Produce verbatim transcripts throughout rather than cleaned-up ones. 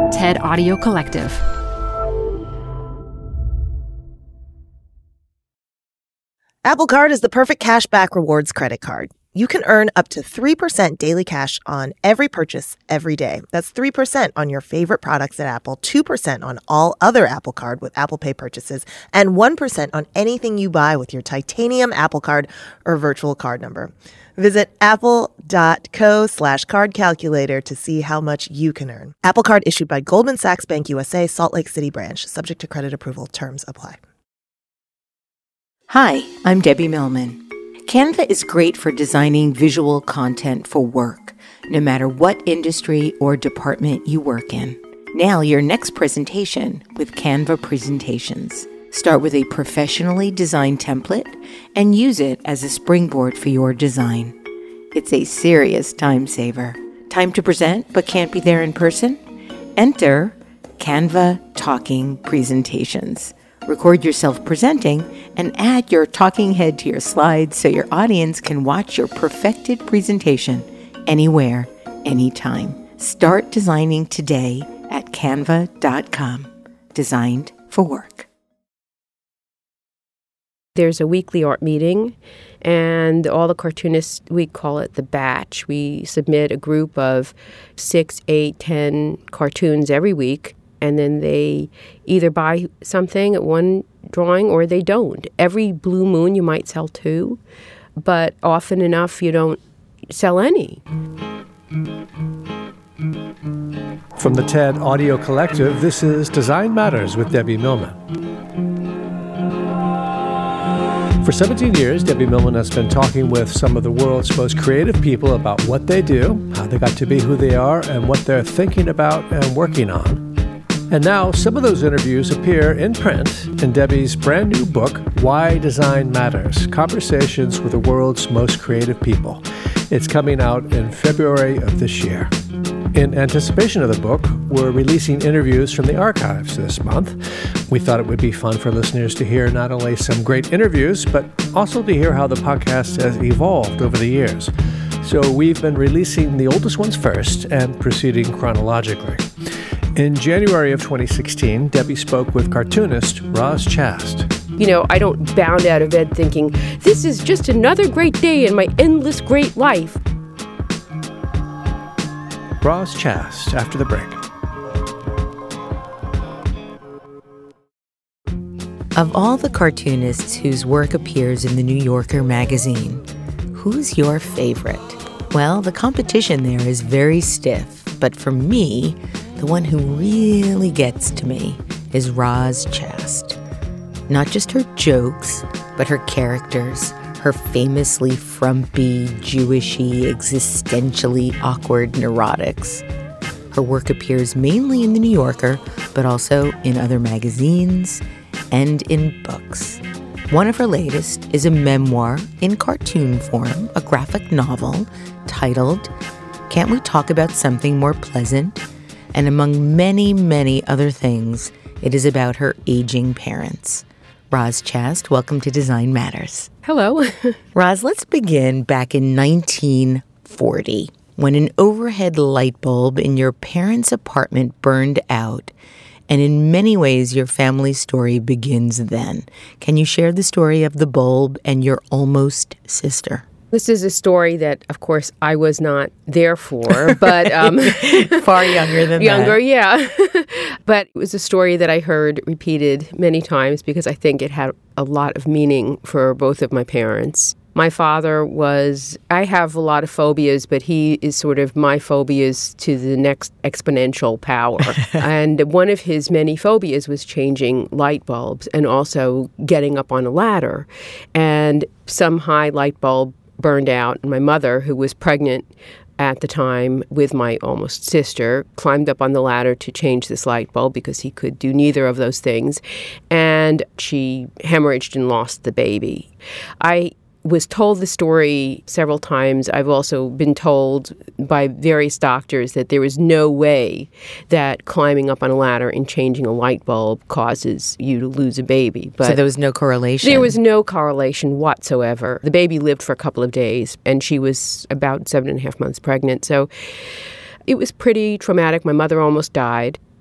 TED Audio Collective. Apple Card is the perfect cashback rewards credit card. You can earn up to three percent daily cash on every purchase every day. That's three percent on your favorite products at Apple, two percent on all other Apple Card with Apple Pay purchases, and one percent on anything you buy with your titanium Apple Card or virtual card number. Visit apple.co slash card calculator to see how much you can earn. Apple Card issued by Goldman Sachs Bank U S A, Salt Lake City branch. Subject to credit approval. Terms apply. Hi, I'm Debbie Millman. Canva is great for designing visual content for work, no matter what industry or department you work in. Nail your next presentation with Canva Presentations. Start with a professionally designed template and use it as a springboard for your design. It's a serious time saver. Time to present but can't be there in person? Enter Canva Talking Presentations. Record yourself presenting and add your talking head to your slides so your audience can watch your perfected presentation anywhere, anytime. Start designing today at canva dot com. Designed for work. There's a weekly art meeting, and all the cartoonists, we call it the batch. We submit a group of six, eight, ten cartoons every week. And then they either buy something at one drawing or they don't. Every blue moon you might sell two, but often enough you don't sell any. From the TED Audio Collective, this is Design Matters with Debbie Millman. For seventeen years, Debbie Millman has been talking with some of the world's most creative people about what they do, how they got to be who they are, and what they're thinking about and working on. And now, some of those interviews appear in print in Debbie's brand new book, Why Design Matters, Conversations with the World's Most Creative People. It's coming out in February of this year. In anticipation of the book, we're releasing interviews from the archives this month. We thought it would be fun for listeners to hear not only some great interviews, but also to hear how the podcast has evolved over the years. So we've been releasing the oldest ones first and proceeding chronologically. In January of twenty sixteen, Debbie spoke with cartoonist Roz Chast. You know, I don't bound out of bed thinking, this is just another great day in my endless great life. Roz Chast, after the break. Of all the cartoonists whose work appears in the New Yorker magazine, who's your favorite? Well, the competition there is very stiff, but for me, the one who really gets to me is Roz Chast. Not just her jokes, but her characters, her famously frumpy, Jewishy, existentially awkward neurotics. Her work appears mainly in The New Yorker, but also in other magazines and in books. One of her latest is a memoir in cartoon form, a graphic novel titled Can't We Talk About Something More Pleasant? And among many, many other things, it is about her aging parents. Roz Chast, welcome to Design Matters. Hello. Roz, let's begin back in nineteen forty, when an overhead light bulb in your parents' apartment burned out. And in many ways, your family story begins then. Can you share the story of the bulb and your almost sister? This is a story that, of course, I was not there for, but... Um, Far younger than younger, that. yeah. But it was a story that I heard repeated many times because I think it had a lot of meaning for both of my parents. My father was, I have a lot of phobias, but he is sort of my phobias to the next exponential power. And one of his many phobias was changing light bulbs and also getting up on a ladder. And some high light bulb burned out, and my mother, who was pregnant at the time with my almost sister, climbed up on the ladder to change this light bulb because he could do neither of those things, and she hemorrhaged and lost the baby. I was told the story several times. I've also been told by various doctors that there is no way that climbing up on a ladder and changing a light bulb causes you to lose a baby. But so there was no correlation? There was no correlation whatsoever. The baby lived for a couple of days, and she was about seven and a half months pregnant. So it was pretty traumatic. My mother almost died.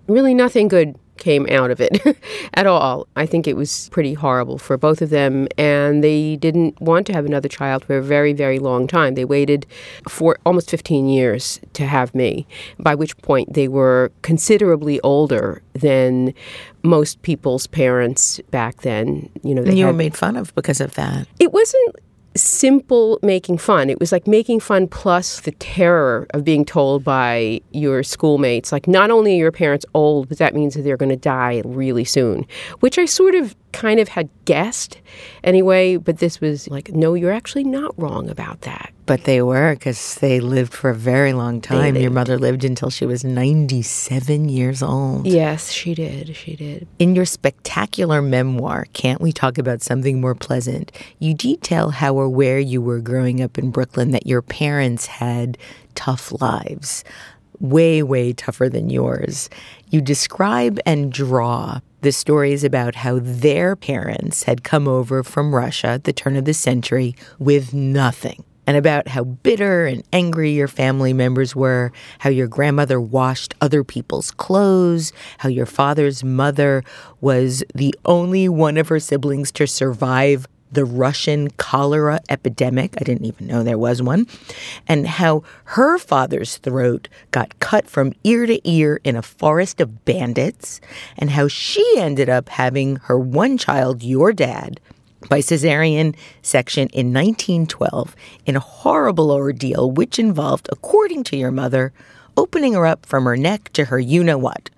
really nothing good came out of it at all. I think it was pretty horrible for both of them, and they didn't want to have another child for a very, very long time. They waited for almost fifteen years to have me, by which point they were considerably older than most people's parents back then. You know, they and you had, were made fun of because of that. It wasn't simple making fun. It was like making fun plus the terror of being told by your schoolmates, like, not only are your parents old, but that means that they're going to die really soon, which I sort of kind of had guessed anyway, but this was like, no, you're actually not wrong about that. But they were, because they lived for a very long time. They Your did. mother lived until she was ninety-seven years old. Yes, she did. She did. In your spectacular memoir, Can't We Talk About Something More Pleasant, you detail how or where you were growing up in Brooklyn, that your parents had tough lives, way, way tougher than yours. You describe and draw the stories about how their parents had come over from Russia at the turn of the century with nothing, and about how bitter and angry your family members were, how your grandmother washed other people's clothes, how your father's mother was the only one of her siblings to survive the Russian cholera epidemic. I didn't even know there was one. And how her father's throat got cut from ear to ear in a forest of bandits, and how she ended up having her one child, your dad, by cesarean section in nineteen twelve in a horrible ordeal which involved, according to your mother, opening her up from her neck to her you-know-what.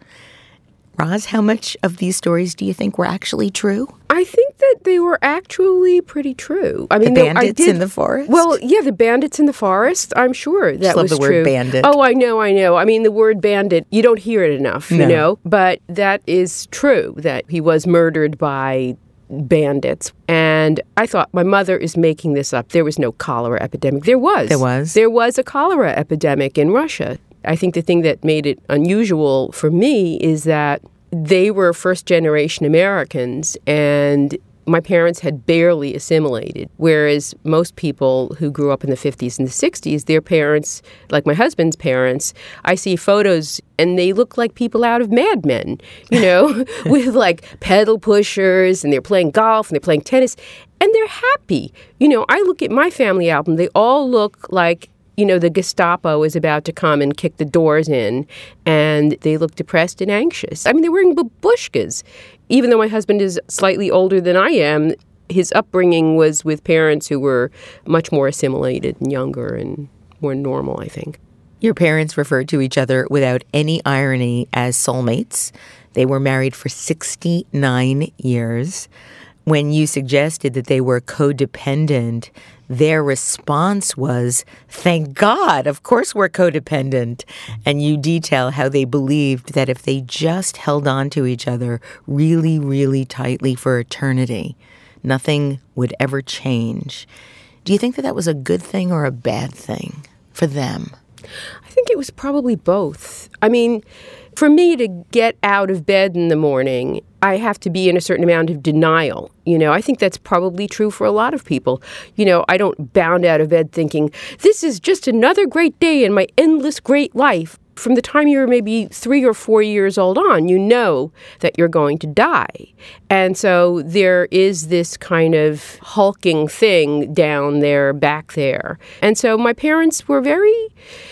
Roz, how much of these stories do you think were actually true? I think that they were actually pretty true. I mean, the they- I bandits did- in the forest? Well, yeah, the bandits in the forest. I'm sure that Just love was the word true. bandit. Oh, I know, I know. I mean, the word bandit, you don't hear it enough, No. you know. But that is true, that he was murdered by bandits. And I thought, my mother is making this up. There was no cholera epidemic. There was. There was? There was a cholera epidemic in Russia. I think the thing that made it unusual for me is that they were first-generation Americans, and my parents had barely assimilated, whereas most people who grew up in the fifties and the sixties, their parents, like my husband's parents, I see photos and they look like people out of Mad Men, you know, with like pedal pushers, and they're playing golf and they're playing tennis, and they're happy. You know, I look at my family album, they all look like, you know, the Gestapo is about to come and kick the doors in, and they look depressed and anxious. I mean, they're wearing babushkas. Even though my husband is slightly older than I am, his upbringing was with parents who were much more assimilated and younger and more normal, I think. Your parents referred to each other without any irony as soulmates. They were married for sixty-nine years. When you suggested that they were codependent, their response was, thank God, of course we're codependent. And you detail how they believed that if they just held on to each other really, really tightly for eternity, nothing would ever change. Do you think that that was a good thing or a bad thing for them? I think it was probably both. I mean, for me to get out of bed in the morning, I have to be in a certain amount of denial. You know, I think that's probably true for a lot of people. You know, I don't bound out of bed thinking, this is just another great day in my endless great life. From the time you're maybe three or four years old on, you know that you're going to die. And so there is this kind of hulking thing down there, back there. And so my parents were very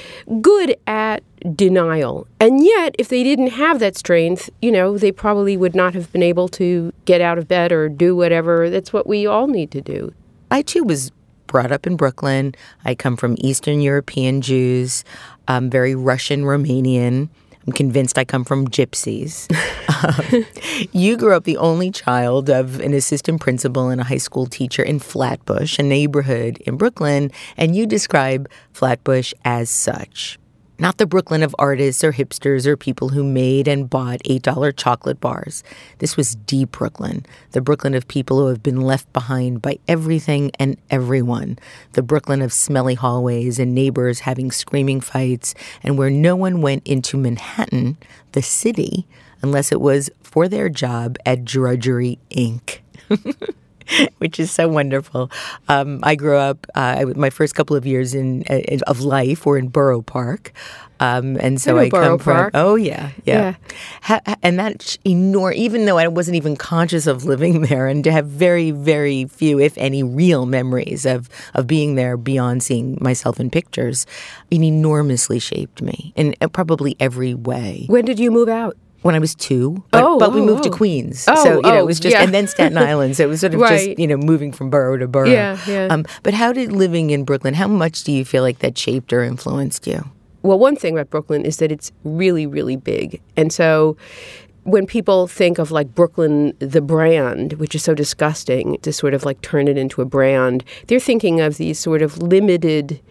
good at denial. And yet, if they didn't have that strength, you know, they probably would not have been able to get out of bed or do whatever. That's what we all need to do. I, too, was brought up in Brooklyn. I come from Eastern European Jews. I'm very Russian, Romanian. I'm convinced I come from gypsies. um, you grew up the only child of an assistant principal and a high school teacher in Flatbush, a neighborhood in Brooklyn, and you describe Flatbush as such. Not the Brooklyn of artists or hipsters or people who made and bought eight dollar chocolate bars. This was deep Brooklyn, the Brooklyn of people who have been left behind by everything and everyone, the Brooklyn of smelly hallways and neighbors having screaming fights, and where no one went into Manhattan, the city, unless it was for their job at Drudgery Incorporated. which is so wonderful. Um, I grew up, uh, my first couple of years in, in of life were in Borough Park. Um, and so I, know I Borough come from, Park. oh yeah, yeah. Yeah. Ha, and that's enormous, even though I wasn't even conscious of living there, and to have very, very few, if any, real memories of, of being there beyond seeing myself in pictures, it enormously shaped me in probably every way. When did you move out? When I was two, but, oh, but we oh, moved oh. to Queens. Oh, so, you know, oh, it was just, yeah. and then Staten Island. So it was sort of right. just, you know, moving from borough to borough. Yeah, yeah. Um, but how did living in Brooklyn, how much do you feel like that shaped or influenced you? Well, one thing about Brooklyn is that it's really, really big. And so when people think of like Brooklyn, the brand, which is so disgusting to sort of like turn it into a brand, they're thinking of these sort of limited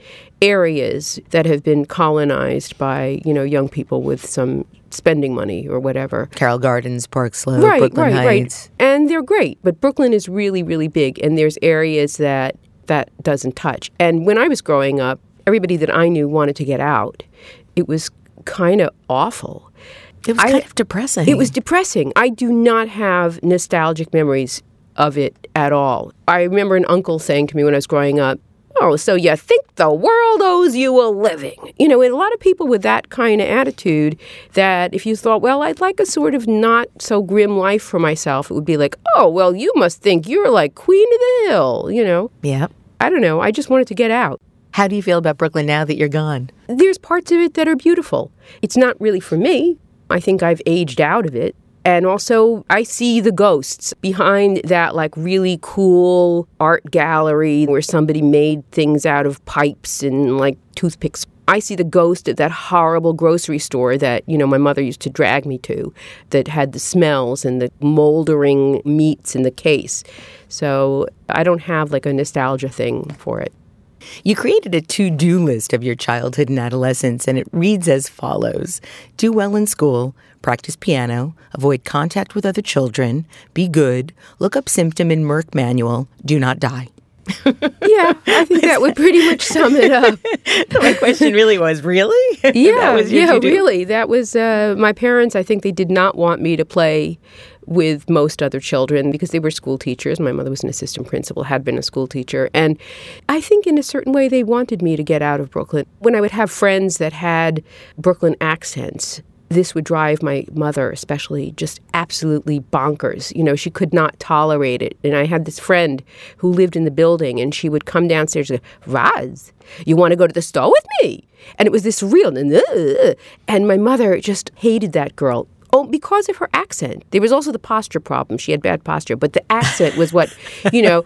areas that have been colonized by, you know, young people with some spending money or whatever. Carroll Gardens, Park Slope, right, Brooklyn right, Heights. Right. And they're great. But Brooklyn is really, really big. And there's areas that that doesn't touch. And when I was growing up, everybody that I knew wanted to get out. It was kind of awful. It was I, kind of depressing. It was depressing. I do not have nostalgic memories of it at all. I remember an uncle saying to me when I was growing up, oh, so you think the world owes you a living? You know, and a lot of people with that kind of attitude that if you thought, well, I'd like a sort of not so grim life for myself, it would be like, oh, well, you must think you're like queen of the hill, you know? Yeah. I don't know. I just wanted to get out. How do you feel about Brooklyn now that you're gone? There's parts of it that are beautiful. It's not really for me. I think I've aged out of it. And also, I see the ghosts behind that, like, really cool art gallery where somebody made things out of pipes and, like, toothpicks. I see the ghost at that horrible grocery store that, you know, my mother used to drag me to that had the smells and the moldering meats in the case. So I don't have, like, a nostalgia thing for it. You created a to-do list of your childhood and adolescence, and it reads as follows. Do well in school, practice piano, avoid contact with other children, be good, look up symptom in Merck manual, do not die. Yeah, I think that would pretty much sum it up. My question really was, really? Yeah, that was your yeah, to-do? really. That was, uh, my parents, I think they did not want me to play with most other children because they were school teachers. My mother was an assistant principal, had been a school teacher. And I think in a certain way they wanted me to get out of Brooklyn. When I would have friends that had Brooklyn accents, this would drive my mother especially just absolutely bonkers. You know, she could not tolerate it. And I had this friend who lived in the building, and she would come downstairs and go, Roz, you want to go to the store with me? And it was this real, and my mother just hated that girl. Oh, because of her accent. There was also the posture problem. She had bad posture, but the accent was what, you know,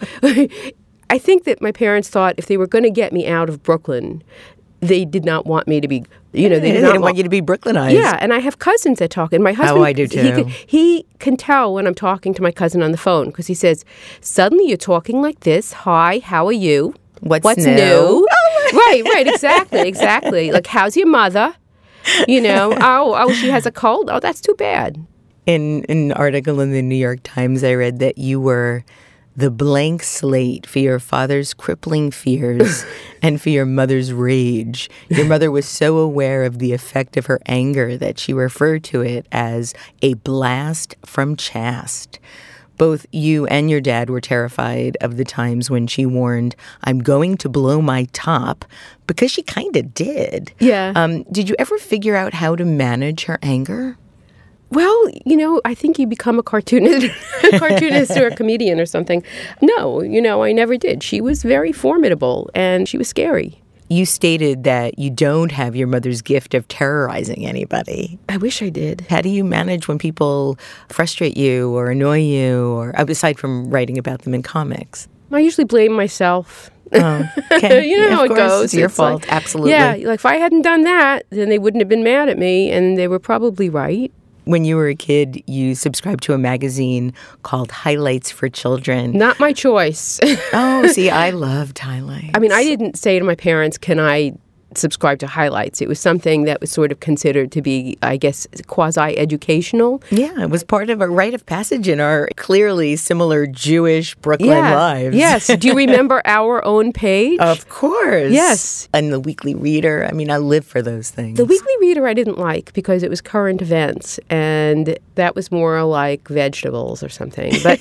I think that my parents thought if they were going to get me out of Brooklyn, they did not want me to be, you know, they did they not didn't want, want you to be Brooklynized. Yeah, and I have cousins that talk, and my husband, Oh, I do too. He can, he can tell when I'm talking to my cousin on the phone because he says, suddenly you're talking like this. Hi, how are you? What's, What's new? new? Right, right, exactly, exactly. Like, how's your mother? You know, oh, oh, she has a cold. Oh, that's too bad. In, in an article in the New York Times, I read that you were the blank slate for your father's crippling fears and for your mother's rage. Your mother was so aware of the effect of her anger that she referred to it as a blast from Chast. Both you and your dad were terrified of the times when she warned, I'm going to blow my top, because she kind of did. Yeah. Um, did you ever figure out how to manage her anger? Well, you know, I think you become a cartoonist, a cartoonist or a comedian or something. No, you know, I never did. She was very formidable, and she was scary. You stated that you don't have your mother's gift of terrorizing anybody. I wish I did. How do you manage when people frustrate you or annoy you, or aside from writing about them in comics? I usually blame myself. Oh, okay. You know Yeah, how of it course. goes. It's your It's fault. like- Absolutely. Yeah, like if I hadn't done that, then they wouldn't have been mad at me, and they were probably right. When you were a kid, you subscribed to a magazine called Highlights for Children. Not my choice. Oh, see, I loved Highlights. I mean, I didn't say to my parents, can I subscribe to Highlights? It was something that was sort of considered to be, I guess, quasi-educational. Yeah, it was part of a rite of passage in our clearly similar Jewish Brooklyn Yeah. lives. Yes. Do you remember Our Own Page? Of course. Yes. And the Weekly Reader. I mean, I live for those things. The Weekly Reader I didn't like because it was current events, and that was more like vegetables or something. But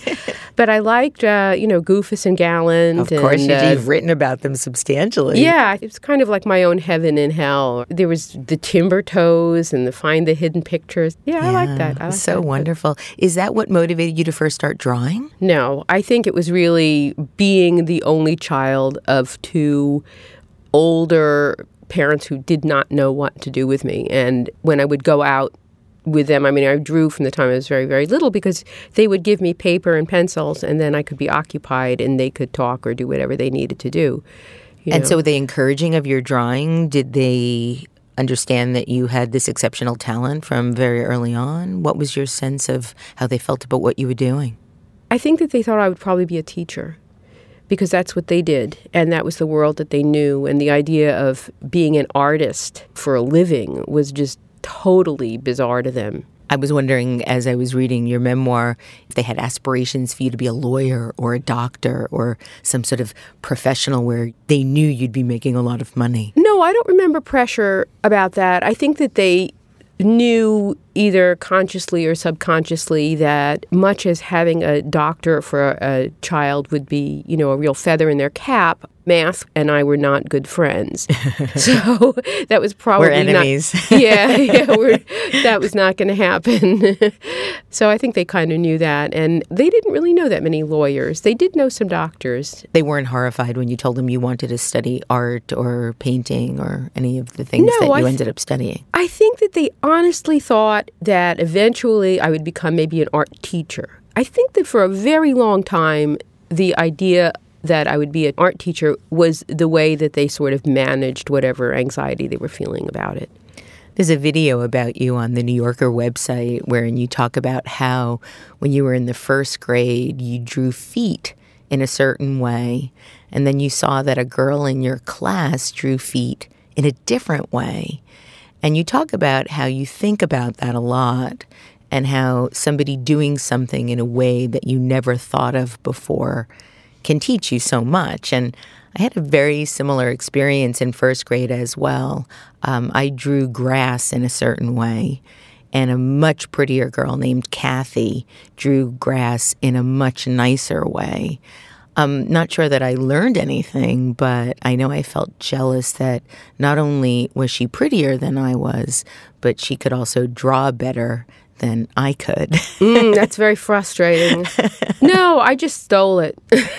But I liked, uh, you know, Goofus and Gallant. Of course, and, you, uh, you've written about them substantially. Yeah, it was kind of like my own heaven and hell. There was the Timber Toes and the Find the Hidden Pictures. Yeah, Yeah, I like that. I like so that. wonderful. Is that what motivated you to first start drawing? No, I think it was really being the only child of two older parents who did not know what to do with me. And when I would go out with them, I mean, I drew from the time I was very, very little because they would give me paper and pencils and then I could be occupied and they could talk or do whatever they needed to do. You And know? so were they encouraging of your drawing? Did they understand that you had this exceptional talent from very early on? What was your sense of how they felt about what you were doing? I think that they thought I would probably be a teacher because that's what they did. And that was the world that they knew. And the idea of being an artist for a living was just totally bizarre to them. I was wondering, as I was reading your memoir, if they had aspirations for you to be a lawyer or a doctor or some sort of professional where they knew you'd be making a lot of money. No, I don't remember pressure about that. I think that they knew either consciously or subconsciously that much as having a doctor for a, a child would be, you know, a real feather in their cap, math and I were not good friends. So that was probably We're enemies. Not, yeah, yeah, we're, that was not going to happen. So I think they kind of knew that. And they didn't really know that many lawyers. They did know some doctors. They weren't horrified when you told them you wanted to study art or painting or any of the things No, that you I th- ended up studying. I think that they honestly thought that eventually I would become maybe an art teacher. I think that for a very long time, the idea that I would be an art teacher was the way that they sort of managed whatever anxiety they were feeling about it. There's a video about you on the New Yorker website wherein you talk about how when you were in the first grade, you drew feet in a certain way, and then you saw that a girl in your class drew feet in a different way. And you talk about how you think about that a lot and how somebody doing something in a way that you never thought of before can teach you so much. And I had a very similar experience in first grade as well. Um, I drew grass in a certain way, and a much prettier girl named Kathy drew grass in a much nicer way. I'm not sure that I learned anything, but I know I felt jealous that not only was she prettier than I was, but she could also draw better than I could. Mm, that's very frustrating. No, I just stole it.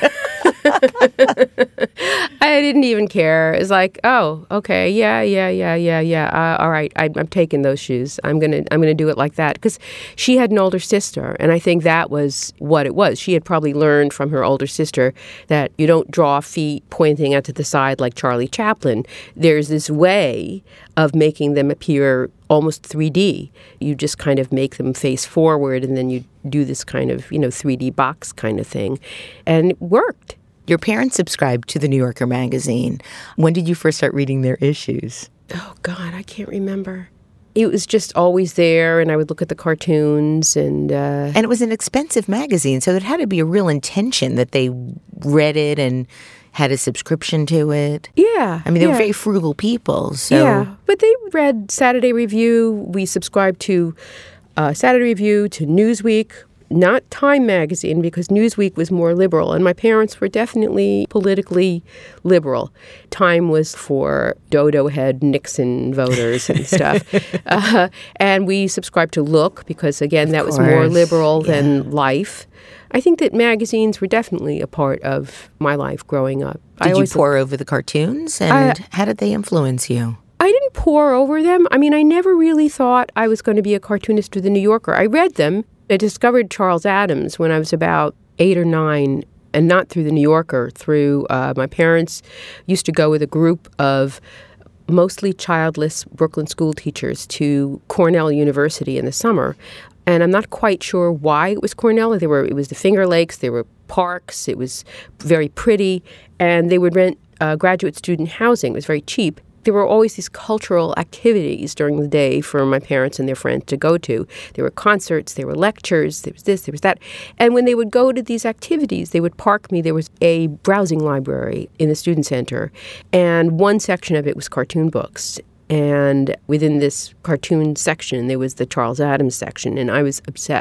I didn't even care. It's like, oh, okay, yeah, yeah, yeah, yeah, yeah. Uh, all right, I, I'm taking those shoes. I'm gonna, I'm gonna do it like that because she had an older sister, and I think that was what it was. She had probably learned from her older sister that you don't draw feet pointing out to the side like Charlie Chaplin. There's this way of making them appear almost three D. You just kind of make them face forward, and then you do this kind of, you know, three D box kind of thing, and it worked. Your parents subscribed to the New Yorker magazine. When did you first start reading their issues? Oh, God, I can't remember. It was just always there, and I would look at the cartoons. And uh, and it was an expensive magazine, so there had to be a real intention that they read it and had a subscription to it. Yeah. I mean, they yeah. were very frugal people. So. Yeah, but they read Saturday Review. We subscribed to uh, Saturday Review, to Newsweek. Not Time magazine, because Newsweek was more liberal, and my parents were definitely politically liberal. Time was for dodo head Nixon voters and stuff. uh, and we subscribed to Look, because, again, that was more liberal yeah. than Life. I think that magazines were definitely a part of my life growing up. Did I you pore over the cartoons, and I, how did they influence you? I didn't pore over them. I mean, I never really thought I was going to be a cartoonist for the New Yorker. I read them. I discovered Charles Addams when I was about eight or nine, and not through the New Yorker, through uh, my parents used to go with a group of mostly childless Brooklyn school teachers to Cornell University in the summer. And I'm not quite sure why it was Cornell. There were, it was the Finger Lakes, there were parks, it was very pretty, and they would rent uh, graduate student housing. It was very cheap. There were always these cultural activities during the day for my parents and their friends to go to. There were concerts, there were lectures, there was this, there was that. And when they would go to these activities, they would park me. There was a browsing library in the student center, and one section of it was cartoon books. And within this cartoon section, there was the Charles Addams section, and I was obsessed.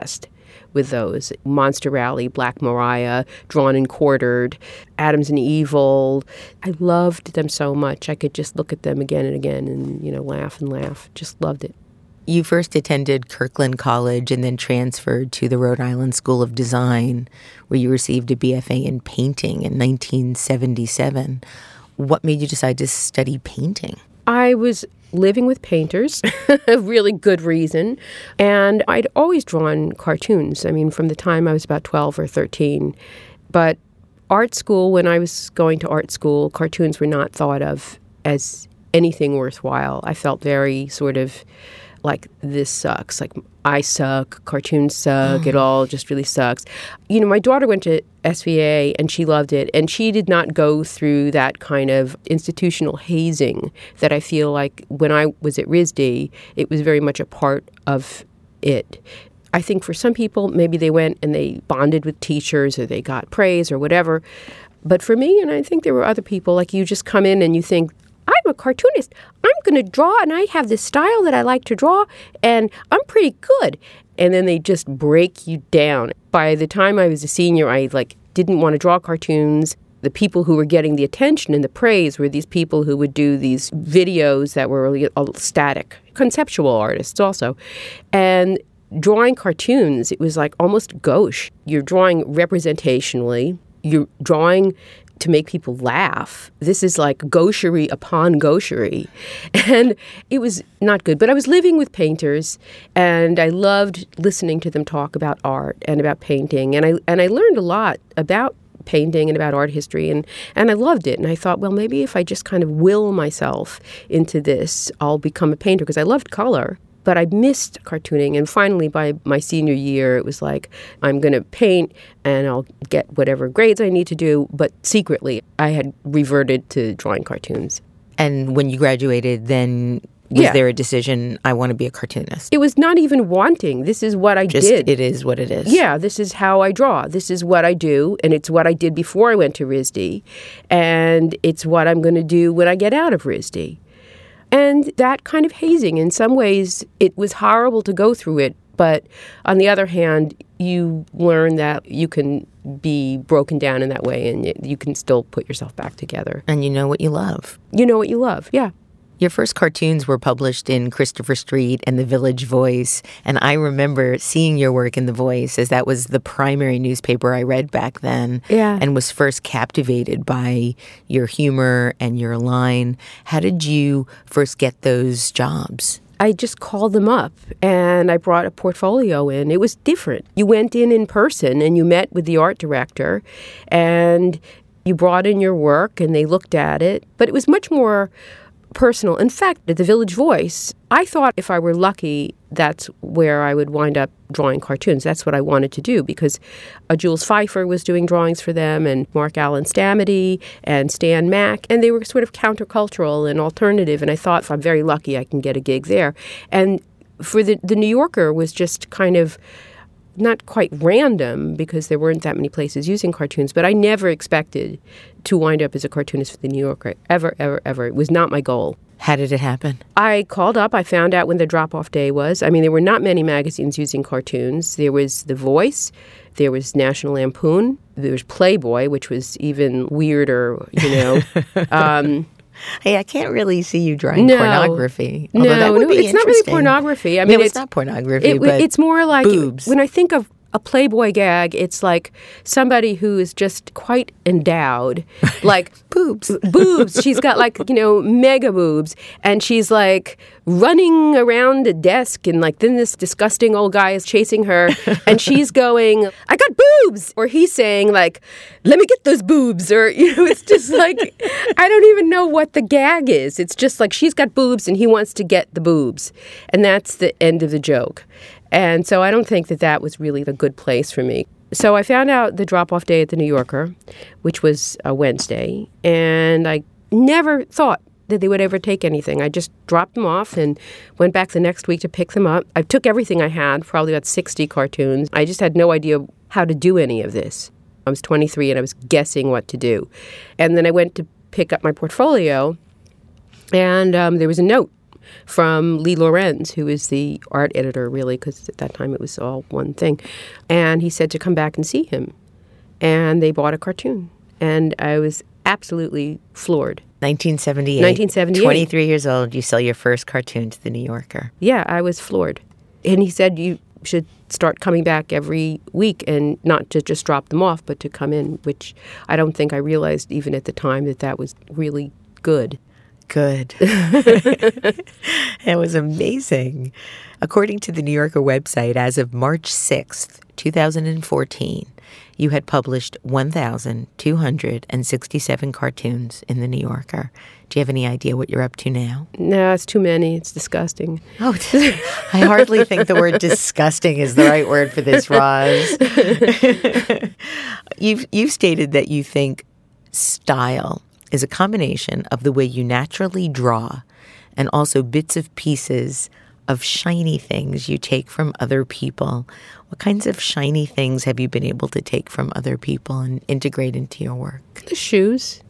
with those. Monster Rally, Black Mariah, Drawn and Quartered, Adams and Evil. I loved them so much. I could just look at them again and again and, you know, laugh and laugh. Just loved it. You first attended Kirkland College and then transferred to the Rhode Island School of Design, where you received a B F A in painting in nineteen seventy-seven. What made you decide to study painting? I was living with painters, a really good reason, and I'd always drawn cartoons. I mean, from the time I was about twelve or thirteen. But art school, when I was going to art school, cartoons were not thought of as anything worthwhile. I felt very sort of like, this sucks. Like, I suck, cartoons suck, it all just really sucks. You know, my daughter went to S V A and she loved it, and she did not go through that kind of institutional hazing that I feel like when I was at R I S D, it was very much a part of it. I think for some people, maybe they went and they bonded with teachers or they got praise or whatever. But for me, and I think there were other people, like you just come in and you think, I'm a cartoonist. I'm going to draw, and I have this style that I like to draw, and I'm pretty good. And then they just break you down. By the time I was a senior, I like didn't want to draw cartoons. The people who were getting the attention and the praise were these people who would do these videos that were really static, conceptual artists also. And drawing cartoons, it was like almost gauche. You're drawing representationally. You're drawing to make people laugh. This is like gaucherie upon gaucherie. And it was not good. But I was living with painters, and I loved listening to them talk about art and about painting. And I and I learned a lot about painting and about art history, and, and I loved it. And I thought, well, maybe if I just kind of will myself into this, I'll become a painter, because I loved color. But I missed cartooning, and finally by my senior year, it was like, I'm going to paint and I'll get whatever grades I need to do. But secretly, I had reverted to drawing cartoons. And when you graduated, then was yeah. there a decision, I want to be a cartoonist? It was not even wanting. This is what I Just, did. It is what it is. Yeah, this is how I draw. This is what I do, and it's what I did before I went to R I S D. And it's what I'm going to do when I get out of R I S D. And that kind of hazing, in some ways, it was horrible to go through it. But on the other hand, you learn that you can be broken down in that way, and you can still put yourself back together. And you know what you love. You know what you love, yeah. Your first cartoons were published in Christopher Street and The Village Voice, and I remember seeing your work in The Voice, as that was the primary newspaper I read back then, yeah. and was first captivated by your humor and your line. How did you first get those jobs? I just called them up, and I brought a portfolio in. It was different. You went in in person, and you met with the art director, and you brought in your work, and they looked at it. But it was much more personal. In fact, at the Village Voice, I thought if I were lucky, that's where I would wind up drawing cartoons. That's what I wanted to do, because uh, Jules Pfeiffer was doing drawings for them, and Mark Allen Stamety and Stan Mack, and they were sort of countercultural and alternative, and I thought, if I'm very lucky, I can get a gig there. And for the, the New Yorker was just kind of not quite random, because there weren't that many places using cartoons, but I never expected to wind up as a cartoonist for the New Yorker, ever, ever, ever. It was not my goal. How did it happen? I called up. I found out when the drop-off day was. I mean, there were not many magazines using cartoons. There was The Voice. There was National Lampoon. There was Playboy, which was even weirder, you know. um, Hey, I can't really see you drawing no, pornography. No, that would no, be it's not really pornography. I mean, no, it's, it's not pornography, it, but it's more like boobs. When I think of a Playboy gag, it's like somebody who is just quite endowed, like boobs. Boobs. She's got like, you know, mega boobs, and she's like running around a desk, and like then this disgusting old guy is chasing her, and she's going, "I got boobs," or he's saying like, "Let me get those boobs," or you know, it's just like I don't even know what the gag is. It's just like she's got boobs, and he wants to get the boobs, and that's the end of the joke. And so I don't think that that was really the good place for me. So I found out the drop-off day at the New Yorker, which was a Wednesday, and I never thought that they would ever take anything. I just dropped them off and went back the next week to pick them up. I took everything I had, probably about sixty cartoons. I just had no idea how to do any of this. I was twenty-three, and I was guessing what to do. And then I went to pick up my portfolio, and um, there was a note from Lee Lorenz, who is the art editor, really, because at that time it was all one thing. And he said to come back and see him. And they bought a cartoon. And I was absolutely floored. nineteen seventy-eight. nineteen seventy-eight. twenty-three years old, you sell your first cartoon to the New Yorker. Yeah, I was floored. And he said you should start coming back every week and not to just drop them off, but to come in, which I don't think I realized even at the time that that was really good. Good. It was amazing. According to the New Yorker website, as of March sixth, twenty fourteen, you had published one thousand two hundred sixty-seven cartoons in the New Yorker. Do you have any idea what you're up to now? No, it's too many. It's disgusting. Oh, I hardly think the word disgusting is the right word for this, Roz. you've, you've stated that you think style is a combination of the way you naturally draw and also bits of pieces of shiny things you take from other people. What kinds of shiny things have you been able to take from other people and integrate into your work? The shoes.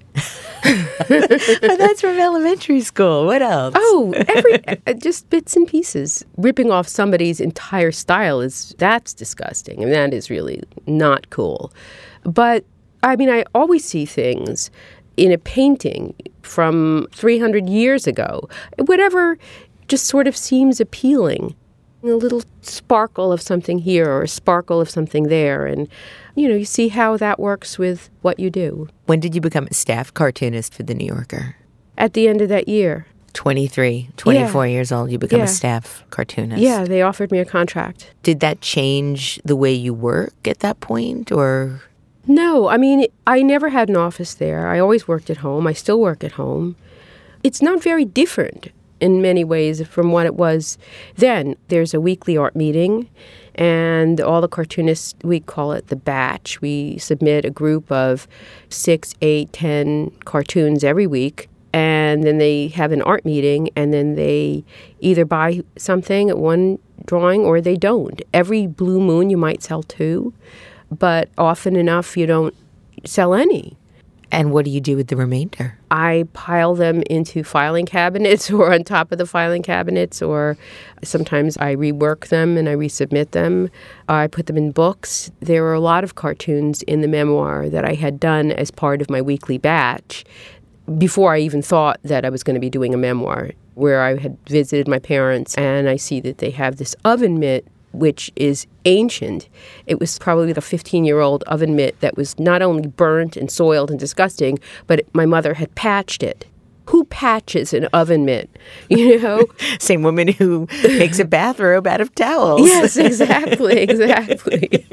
But that's from elementary school. What else? Oh, every uh, just bits and pieces. Ripping off somebody's entire style is that's disgusting, and that is really not cool. But I mean, I always see things in a painting from three hundred years ago. Whatever just sort of seems appealing. A little sparkle of something here or a sparkle of something there. And, you know, you see how that works with what you do. When did you become a staff cartoonist for The New Yorker? At the end of that year. twenty-three, twenty-four Yeah. years old, you become Yeah. a staff cartoonist. Yeah, they offered me a contract. Did that change the way you work at that point, or? No, I mean, I never had an office there. I always worked at home. I still work at home. It's not very different in many ways from what it was then. There's a weekly art meeting, and all the cartoonists, we call it the batch. We submit a group of six, eight, ten cartoons every week, and then they have an art meeting, and then they either buy something at one drawing or they don't. Every blue moon you might sell two, but often enough you don't sell any. And what do you do with the remainder? I pile them into filing cabinets or on top of the filing cabinets, or sometimes I rework them and I resubmit them. I put them in books. There were a lot of cartoons in the memoir that I had done as part of my weekly batch before I even thought that I was going to be doing a memoir, where I had visited my parents and I see that they have this oven mitt which is ancient. It was probably the fifteen-year-old oven mitt that was not only burnt and soiled and disgusting, but my mother had patched it. Who patches an oven mitt? You know? Same woman who makes a bathrobe out of towels. Yes, exactly, exactly.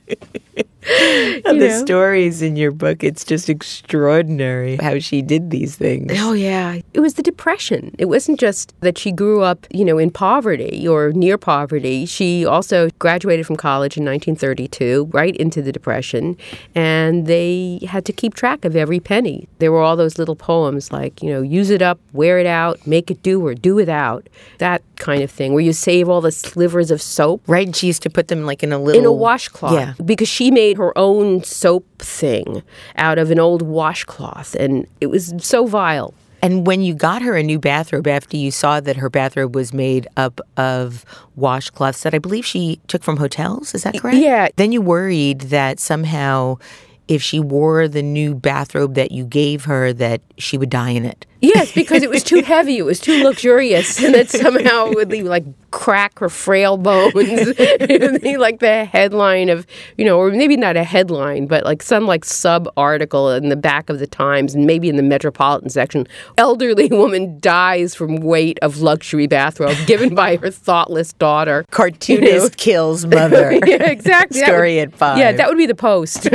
And the stories in your book, it's just extraordinary how she did these things. Oh, yeah. It was the Depression. It wasn't just that she grew up, you know, in poverty or near poverty. She also graduated from college in nineteen thirty-two, right into the Depression, and they had to keep track of every penny. There were all those little poems like, you know, use it up, wear it out, make it do or do without, that kind of thing, where you save all the slivers of soap. Right, and she used to put them like in a little... In a washcloth. Yeah. Because she made her own soap thing out of an old washcloth, and it was so vile. And when you got her a new bathrobe after you saw that her bathrobe was made up of washcloths that I believe she took from hotels, is that correct? Yeah. Then you worried that somehow if she wore the new bathrobe that you gave her, that she would die in it. Yes, because it was too heavy, it was too luxurious, and that somehow it would like crack her frail bones. It would be like the headline of, you know, or maybe not a headline, but like some like sub-article in the back of the Times and maybe in the Metropolitan section. Elderly woman dies from weight of luxury bathrobe given by her thoughtless daughter. Cartoonist you know? Kills mother. Yeah, exactly. Story would, at five. Yeah, that would be the Post.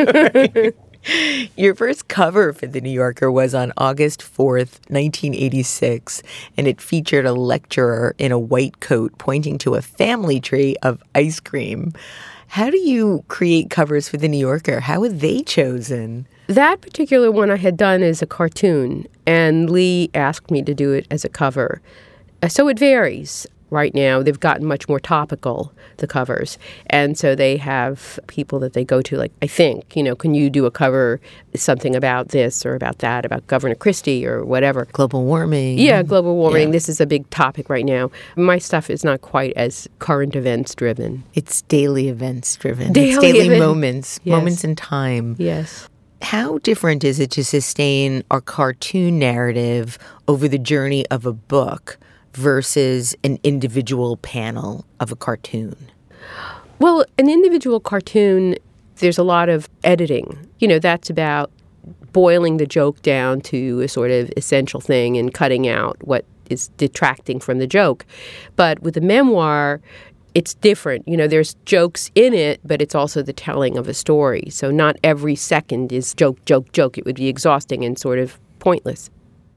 Your first cover for The New Yorker was on August fourth, nineteen eighty-six, and it featured a lecturer in a white coat pointing to a family tree of ice cream. How do you create covers for The New Yorker? How were they chosen? That particular one I had done as a cartoon, and Lee asked me to do it as a cover. So it varies. right now. They've gotten much more topical, the covers. And so they have people that they go to, like, I think, you know, can you do a cover, something about this or about that, about Governor Christie or whatever. Global warming. Yeah, global warming. Yeah. This is a big topic right now. My stuff is not quite as current events driven. It's daily events driven. Daily it's daily event. moments, Yes. moments in time. Yes. How different is it to sustain our cartoon narrative over the journey of a book versus an individual panel of a cartoon? Well, an individual cartoon, there's a lot of editing. You know, that's about boiling the joke down to a sort of essential thing and cutting out what is detracting from the joke. But with a memoir, it's different. You know, there's jokes in it, but it's also the telling of a story. So not every second is joke, joke, joke. It would be exhausting and sort of pointless.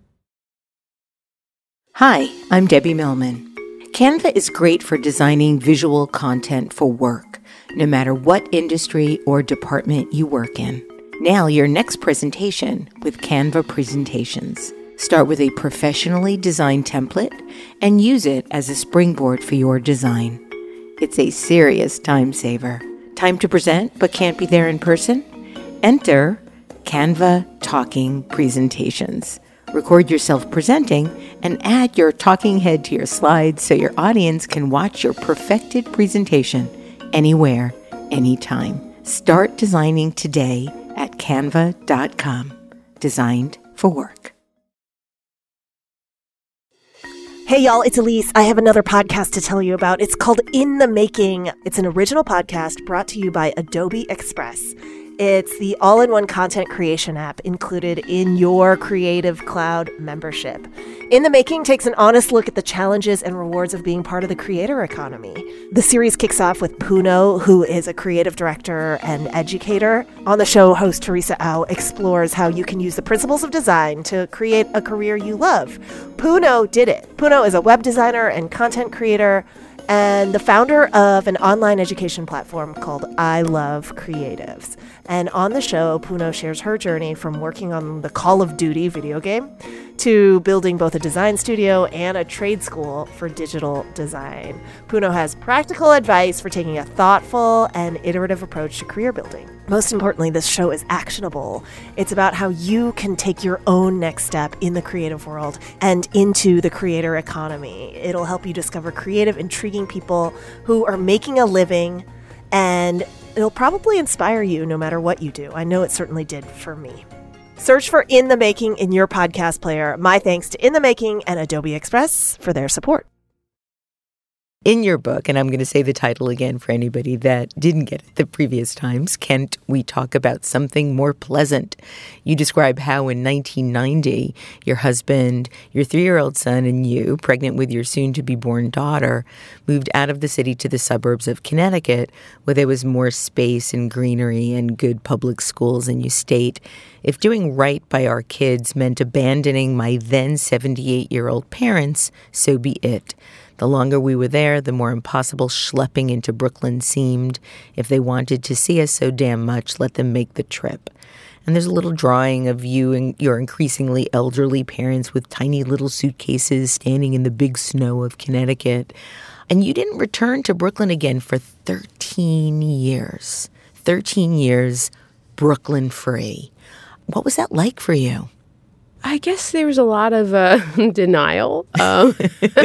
Hi, I'm Debbie Millman. Canva is great for designing visual content for work, no matter what industry or department you work in. Nail your next presentation with Canva Presentations. Start with a professionally designed template and use it as a springboard for your design. It's a serious time saver. Time to present but can't be there in person? Enter Canva Talking Presentations. Record yourself presenting and add your talking head to your slides so your audience can watch your perfected presentation anywhere, anytime. Start designing today at canva dot com. Designed for work. Hey, y'all, it's Elise. I have another podcast to tell you about. It's called In the Making. It's an original podcast brought to you by Adobe Express. It's the all-in-one content creation app included in your Creative Cloud membership. In the Making takes an honest look at the challenges and rewards of being part of the creator economy. The series kicks off with Puno, who is a creative director and educator. On the show, host Teresa Au explores how you can use the principles of design to create a career you love. Puno did it. Puno is a web designer and content creator and the founder of an online education platform called I Love Creatives. And on the show, Puno shares her journey from working on the Call of Duty video game to building both a design studio and a trade school for digital design. Puno has practical advice for taking a thoughtful and iterative approach to career building. Most importantly, this show is actionable. It's about how you can take your own next step in the creative world and into the creator economy. It'll help you discover creative, intriguing people who are making a living, and it'll probably inspire you no matter what you do. I know it certainly did for me. Search for In the Making in your podcast player. My thanks to In the Making and Adobe Express for their support. In your book, and I'm going to say the title again for anybody that didn't get it the previous times, Can't We Talk About Something More Pleasant? You describe how in nineteen ninety, your husband, your three-year-old son, and you, pregnant with your soon-to-be-born daughter, moved out of the city to the suburbs of Connecticut, where there was more space and greenery and good public schools, and you state, if doing right by our kids meant abandoning my then seventy-eight-year-old parents, so be it. The longer we were there, the more impossible schlepping into Brooklyn seemed. If they wanted to see us so damn much, let them make the trip. And there's a little drawing of you and your increasingly elderly parents with tiny little suitcases standing in the big snow of Connecticut. And you didn't return to Brooklyn again for thirteen years. thirteen years, Brooklyn free. What was that like for you? I guess there was a lot of uh, denial. Um,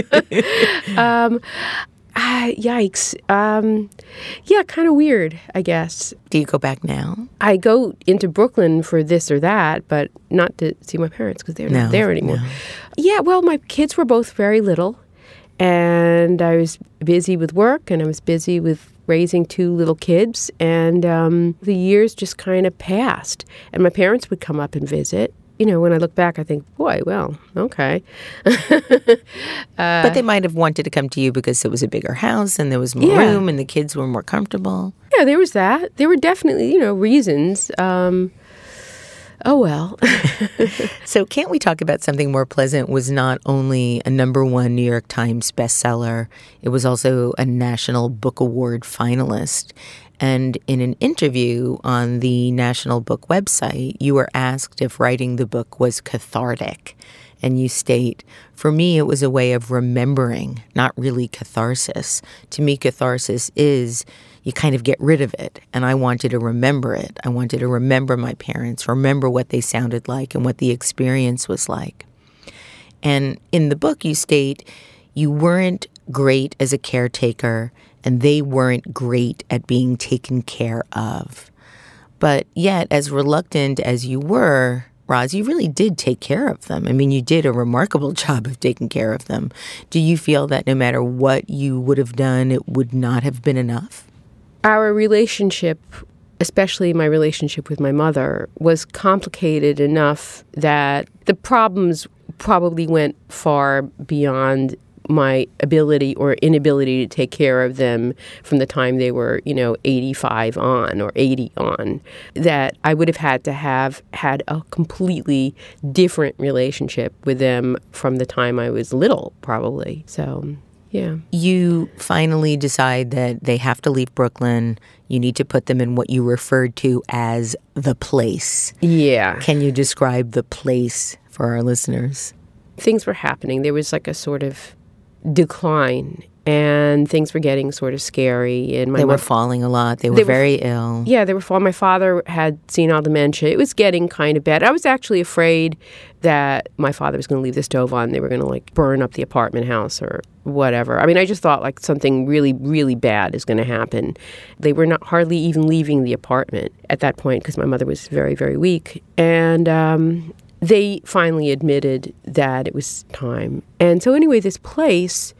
um, uh, yikes. Um, yeah, kind of weird, I guess. Do you go back now? I go into Brooklyn for this or that, but not to see my parents because they're no, not there anymore. No. Yeah, well, my kids were both very little, and I was busy with work, and I was busy with raising two little kids, and um, the years just kind of passed. And my parents would come up and visit. You know, when I look back, I think, boy, well, okay. uh, but they might have wanted to come to you because it was a bigger house and there was more yeah. room and the kids were more comfortable. Yeah, there was that. There were definitely, you know, reasons. Um, oh, well. So Can't We Talk About Something More Pleasant was not only a number one New York Times bestseller, it was also a National Book Award finalist. And in an interview on the National Book website, you were asked if writing the book was cathartic. And you state, for me, it was a way of remembering, not really catharsis. To me, catharsis is you kind of get rid of it. And I wanted to remember it. I wanted to remember my parents, remember what they sounded like and what the experience was like. And in the book, you state you weren't great as a caretaker and they weren't great at being taken care of. But yet, as reluctant as you were, Roz, you really did take care of them. I mean, you did a remarkable job of taking care of them. Do you feel that no matter what you would have done, it would not have been enough? Our relationship, especially my relationship with my mother, was complicated enough that the problems probably went far beyond my ability or inability to take care of them from the time they were, you know, eighty-five on or eighty on, that I would have had to have had a completely different relationship with them from the time I was little, probably. So, yeah. You finally decide that they have to leave Brooklyn. You need to put them in what you referred to as the place. Yeah. Can you describe the place for our listeners? Things were happening. There was like a sort of decline, and things were getting sort of scary. And my they were mom, falling a lot. They were they were, very ill. Yeah, they were falling. My father had senile dementia. It was getting kind of bad. I was actually afraid that my father was going to leave the stove on. They were going to like burn up the apartment house or whatever. I mean, I just thought like something really, really bad is going to happen. They were not hardly even leaving the apartment at that point because my mother was very, very weak. And um they finally admitted that it was time. And so anyway, this place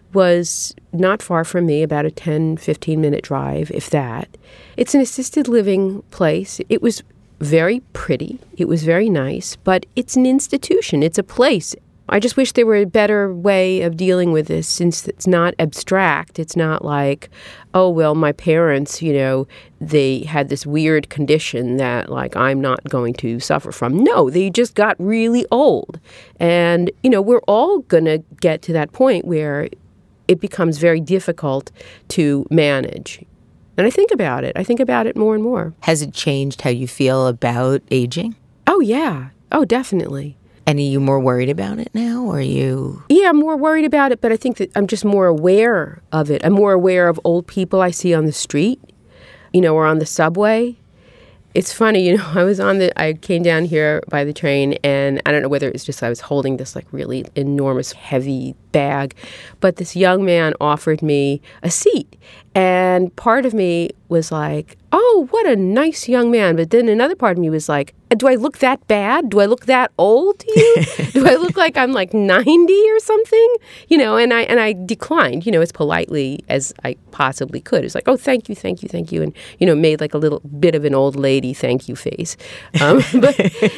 was not far from me, about a ten, fifteen minute drive, if that. It's an assisted living place. It was very pretty. It was very nice, but it's an institution. It's a place. I just wish there were a better way of dealing with this, since it's not abstract. It's not like, oh, well, my parents, you know, they had this weird condition that, like, I'm not going to suffer from. No, they just got really old. And, you know, we're all going to get to that point where it becomes very difficult to manage. And I think about it. I think about it more and more. Has it changed how you feel about aging? Oh, yeah. Oh, definitely. And are you more worried about it now, or are you? Yeah, I'm more worried about it, but I think that I'm just more aware of it. I'm more aware of old people I see on the street, you know, or on the subway. It's funny, you know, I was on the, I came down here by the train, and I don't know whether it was just I was holding this like really enormous, heavy bag, but this young man offered me a seat. And part of me was like, oh, what a nice young man. But then another part of me was like, do I look that bad? Do I look that old to you? Do I look like I'm like ninety or something? You know, and I and I declined, you know, as politely as I possibly could. It's like, oh, thank you, thank you, thank you. And, you know, made like a little bit of an old lady thank you face. Um, but,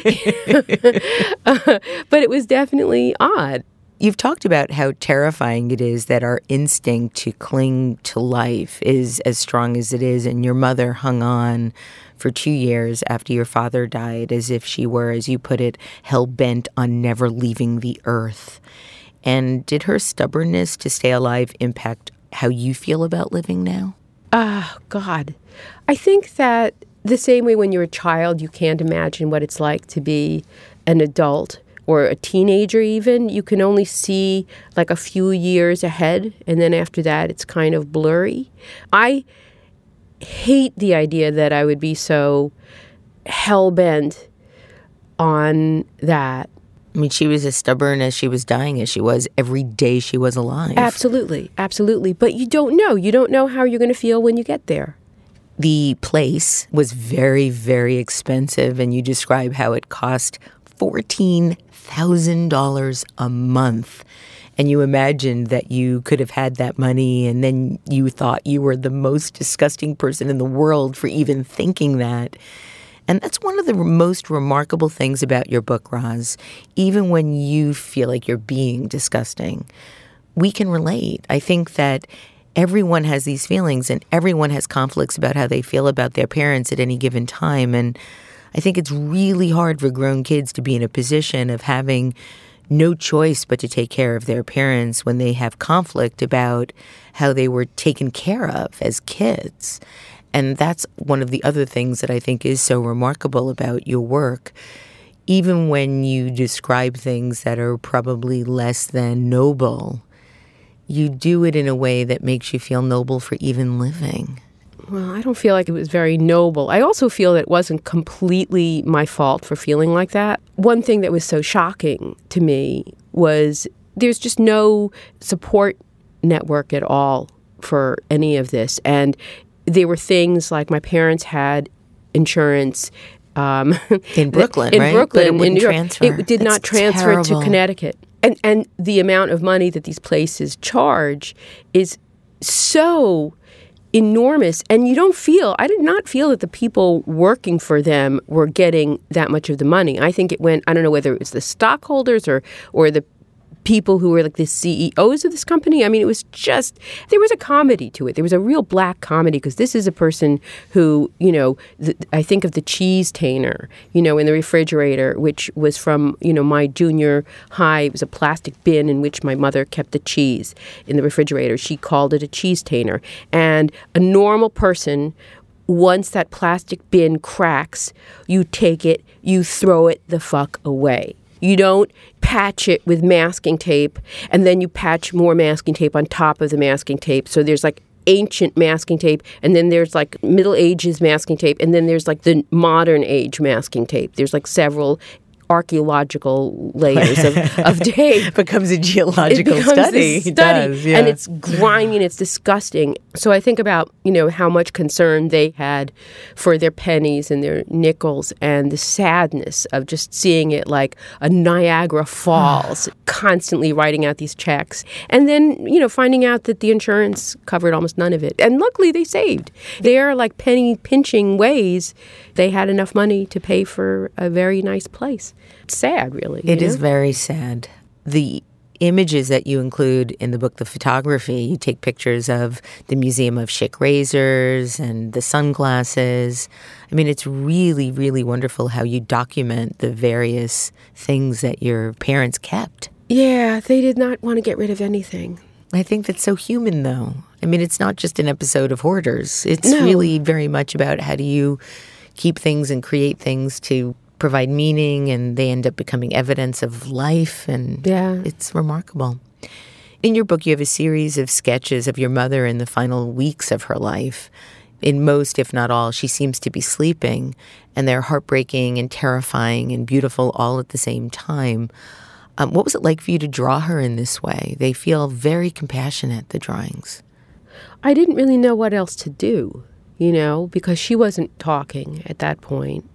uh, but it was definitely odd. You've talked about how terrifying it is that our instinct to cling to life is as strong as it is, and your mother hung on for two years after your father died as if she were, as you put it, hell-bent on never leaving the earth. And did her stubbornness to stay alive impact how you feel about living now? Oh, God. I think that the same way when you're a child, you can't imagine what it's like to be an adult or a teenager even. You can only see like a few years ahead, and then after that, it's kind of blurry. I hate the idea that I would be so hell-bent on that. I mean, she was as stubborn as she was dying as she was every day she was alive. Absolutely, absolutely. But you don't know. You don't know how you're going to feel when you get there. The place was very, very expensive, and you describe how it cost fourteen thousand dollars a month. And you imagined that you could have had that money, and then you thought you were the most disgusting person in the world for even thinking that. And that's one of the most remarkable things about your book, Roz. Even when you feel like you're being disgusting, we can relate. I think that everyone has these feelings, and everyone has conflicts about how they feel about their parents at any given time. And I think it's really hard for grown kids to be in a position of having no choice but to take care of their parents when they have conflict about how they were taken care of as kids. And that's one of the other things that I think is so remarkable about your work. even when you describe things that are probably less than noble, you do it in a way that makes you feel noble for even living. Well, I don't feel like it was very noble. I also feel that it wasn't completely my fault for feeling like that. One thing that was so shocking to me was there's just no support network at all for any of this. And there were things like my parents had insurance. Um, in Brooklyn, in right? Brooklyn, but it wouldn't in New York, transfer. It did That's not transfer terrible. to Connecticut. And and the amount of money that these places charge is so enormous. And you don't feel, I did not feel that the people working for them were getting that much of the money. I think it went, I don't know whether it was the stockholders or or the people who were like the C E Os of this company. I mean, it was just, there was a comedy to it. There was a real black comedy because this is a person who, you know, th- I think of the cheese tainer, you know, in the refrigerator, which was from, you know, my junior high. It was a plastic bin in which my mother kept the cheese in the refrigerator. She called it a cheese tainer. And a normal person, once that plastic bin cracks, you take it, you throw it the fuck away. You don't patch it with masking tape, and then you patch more masking tape on top of the masking tape. So there's like ancient masking tape, and then there's like Middle Ages masking tape, and then there's like the modern age masking tape. There's like several archaeological layers of, of tape. It becomes a geological it becomes study. A study. It does, yeah. And it's grimy and it's disgusting. So I think about, you know, how much concern they had for their pennies and their nickels and the sadness of just seeing it like a Niagara Falls, constantly writing out these checks. And then, you know, finding out that the insurance covered almost none of it. And luckily they saved. Their like penny pinching ways, they had enough money to pay for a very nice place. It's sad, really. It you is know? very sad. The images that you include in the book, the photography, you take pictures of the Museum of Schick Razors and the sunglasses. I mean, it's really, really wonderful how you document the various things that your parents kept. Yeah, they did not want to get rid of anything. I think that's so human, though. I mean, it's not just an episode of Hoarders. It's No. really very much about how do you keep things and create things to provide meaning, and they end up becoming evidence of life, and Yeah. it's remarkable. In your book, you have a series of sketches of your mother in the final weeks of her life. In most, if not all, she seems to be sleeping, and they're heartbreaking and terrifying and beautiful all at the same time. Um, what was it like for you to draw her in this way? They feel very compassionate, the drawings. I didn't really know what else to do, you know, because she wasn't talking at that point.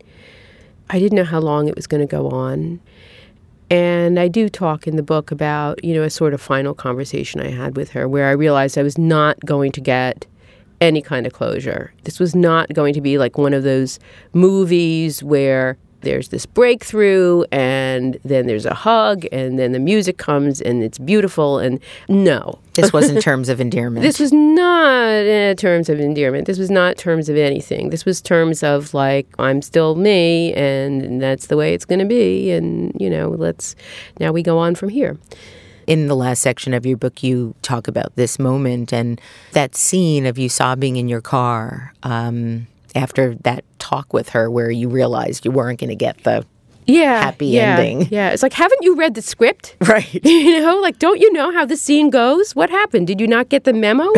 I didn't know how long it was going to go on. And I do talk in the book about, you know, a sort of final conversation I had with her where I realized I was not going to get any kind of closure. This was not going to be like one of those movies where there's this breakthrough and then there's a hug and then the music comes and it's beautiful. And no. This was in terms of endearment. This was not in terms of endearment. This was not terms of anything. This was terms of like, I'm still me and that's the way it's going to be. And, you know, let's, now we go on from here. In the last section of your book, you talk about this moment and that scene of you sobbing in your car um, after that talk with her where you realized you weren't going to get the yeah, happy yeah, ending. Yeah, it's like, haven't you read the script? Right. You know, like, don't you know how the scene goes? What happened? Did you not get the memo?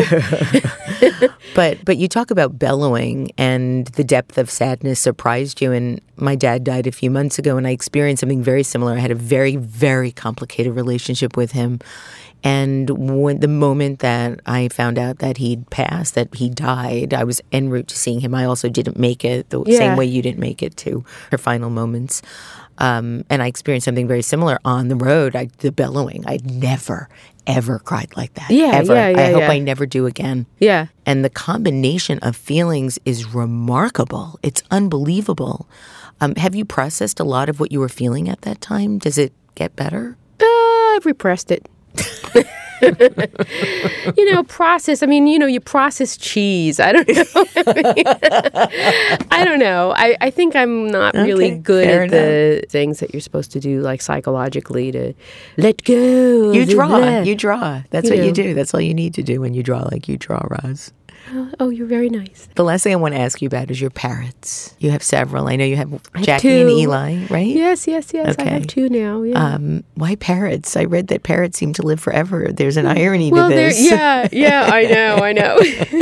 But but you talk about bellowing and the depth of sadness surprised you. And my dad died a few months ago and I experienced something very similar. I had a very, very complicated relationship with him. And when the moment that I found out that he'd passed, that he died, I was en route to seeing him. I also didn't make it the Yeah. same way you didn't make it to her final moments. Um, and I experienced something very similar on the road, I, the bellowing. I'd never, ever cried like that. Yeah, ever. yeah, yeah, I hope yeah. I never do again. Yeah. And the combination of feelings is remarkable. It's unbelievable. Um, have you processed a lot of what you were feeling at that time? Does it get better? Uh, I've repressed it. You know, process. I mean, you know, you process cheese. I don't know. I, mean, I don't know. I, I think I'm not really Okay, good fair at the things that you're supposed to do, like psychologically, to let go. You of the draw. blood. You draw. That's You what you know. do. That's all you need to do when you draw like you draw, Roz. Oh, oh, you're very nice. The last thing I want to ask you about is your parrots. You have several. I know you have I Jackie have and two. Eli, right? Yes, yes, yes. Okay. I have two now. Yeah. Um, why parrots? I read that parrots seem to live forever. There's an irony well, to there, this. yeah, yeah. I know, I know.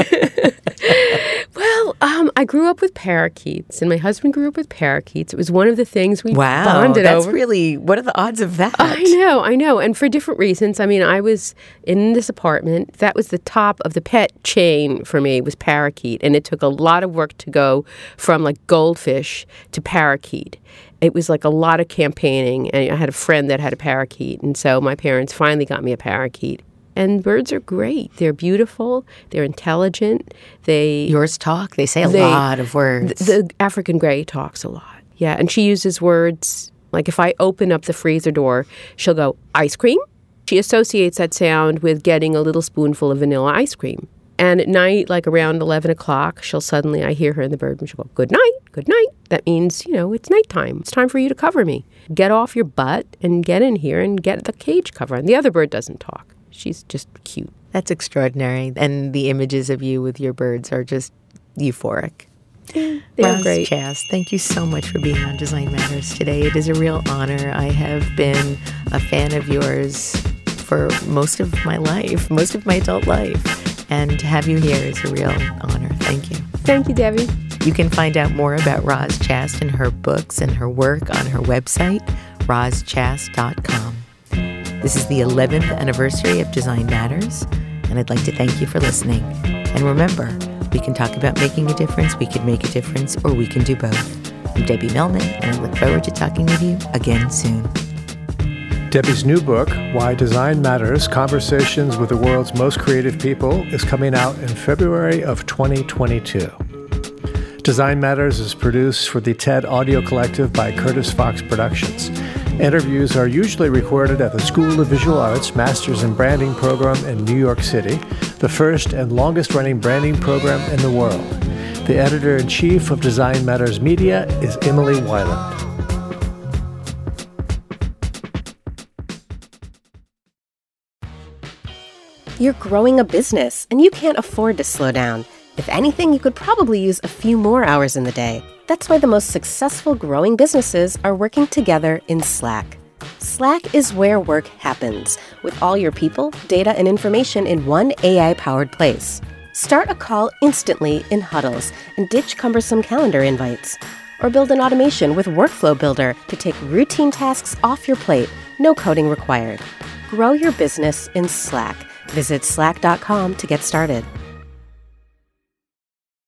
Well, um, I grew up with parakeets, and my husband grew up with parakeets. It was one of the things we Wow, bonded that's over. really, what are the odds of that? I know, I know. And for different reasons. I mean, I was in this apartment. That was the top of the pet chain for me, was parakeet. And it took a lot of work to go from like goldfish to parakeet. It was like a lot of campaigning. And I had a friend that had a parakeet. And so my parents finally got me a parakeet. And birds are great. They're beautiful. They're intelligent. They Yours talk. They say a they, lot of words. The, the African gray talks a lot. Yeah, and she uses words like if I open up the freezer door, she'll go, ice cream. She associates that sound with getting a little spoonful of vanilla ice cream. And at night, like around eleven o'clock, she'll suddenly, I hear her in the bird room, she'll go, good night, good night. That means, you know, it's nighttime. It's time for you to cover me. Get off your butt and get in here and get the cage cover. And the other bird doesn't talk. She's just cute. That's extraordinary. And the images of you with your birds are just euphoric. They're Roz great. Chast, thank you so much for being on Design Matters today. It is a real honor. I have been a fan of yours for most of my life, most of my adult life. And to have you here is a real honor. Thank you. Thank you, Debbie. You can find out more about Roz Chast and her books and her work on her website, roz chast dot com. This is the eleventh anniversary of Design Matters, and I'd like to thank you for listening. And remember, we can talk about making a difference, we can make a difference, or we can do both. I'm Debbie Millman, and I look forward to talking with you again soon. Debbie's new book, Why Design Matters, Conversations with the World's Most Creative People, is coming out in February of twenty twenty-two. Design Matters is produced for the TED Audio Collective by Curtis Fox Productions. Interviews are usually recorded at the School of Visual Arts Masters in Branding program in New York City, the first and longest-running branding program in the world. The editor-in-chief of Design Matters Media is Emily Weiland. You're growing a business, and you can't afford to slow down. If anything, you could probably use a few more hours in the day. That's why the most successful growing businesses are working together in Slack. Slack is where work happens, with all your people, data, and information in one A I-powered place. Start a call instantly in huddles and ditch cumbersome calendar invites. Or build an automation with Workflow Builder to take routine tasks off your plate, no coding required. Grow your business in Slack. Visit slack dot com to get started.